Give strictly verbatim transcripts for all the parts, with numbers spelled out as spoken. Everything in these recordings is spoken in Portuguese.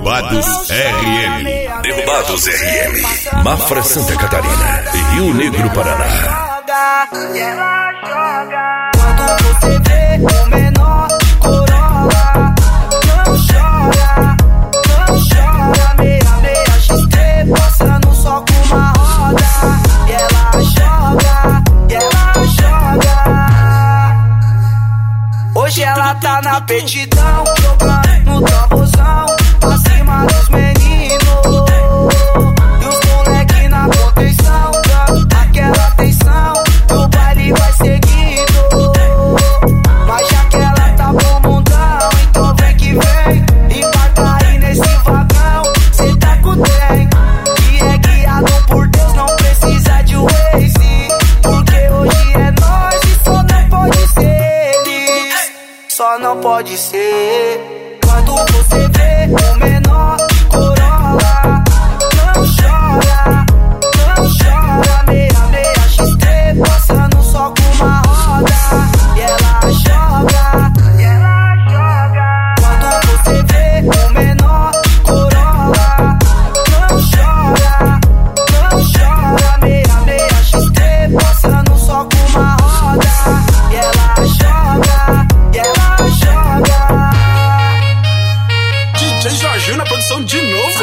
Derrubados R M. Derrubados R M. Mafra, Santa Catarina e Rio Negro, Paraná. Ela joga. Quando você vê o menor de Corolla, não chora, não chora. Meia, meia X T, passando só com uma roda. E ela joga, e ela joga. Hoje ela tá na petidão, jogando no tambozão, pra cima dos meninos. E os moleque na contenção, dando aquela atenção. O baile vai seguindo, mas já que ela tá pro mundão, então vem que vem, embarca aí nesse vagão. Cê tá com o trem, que é guiado por Deus, não precisa de Waze. Porque hoje é nós e só não pode ser eles, só não pode ser. Quando você vê o menor de Corolla, não chora, não chora. Meia, meia X T, passando só com uma roda. E ela joga, e ela joga. Quando você vê o menor de Corolla, não chora, não chora. Meia, meia X T, passando só com uma roda. E ela joga, e ela joga. D J Jorginho na produção de novo?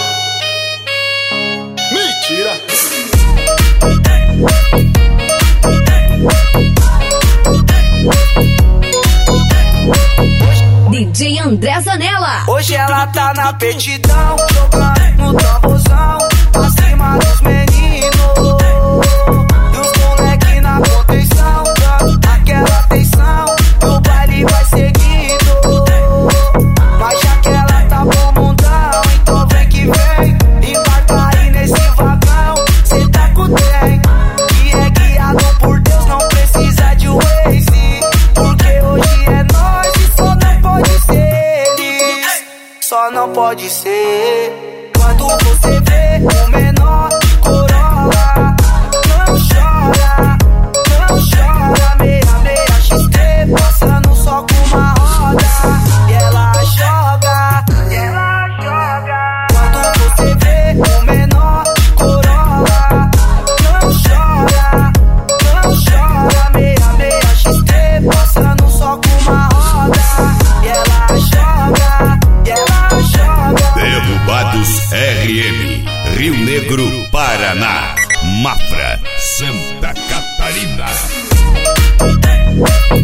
Mentira! D J André Zanella. Hoje ela tá na petidão, jogando no tambozão, pra cima dos meninos. E os moleque na contenção, dando aquela atenção. O baile vai seguindo, mas já que ela tá pro mundão, então vem que vem, embarca aí nesse vagão. Cê tá com o trem, que é guiado por Deus, não precisa de Waze. Porque hoje é nós e só não pode ser eles, só não pode ser. Quando você vê o menor de Corolla, não chora, não chora. Meia, meia X T, passando só com uma roda. E ela joga, e ela joga. Quando você vê o menor de Corolla, não chora, não chora. Meia, meia X T, passando só com uma roda. E ela joga, e ela joga. Derrubados R M. Rio Negro, Paraná. Mafra, Santa Catarina.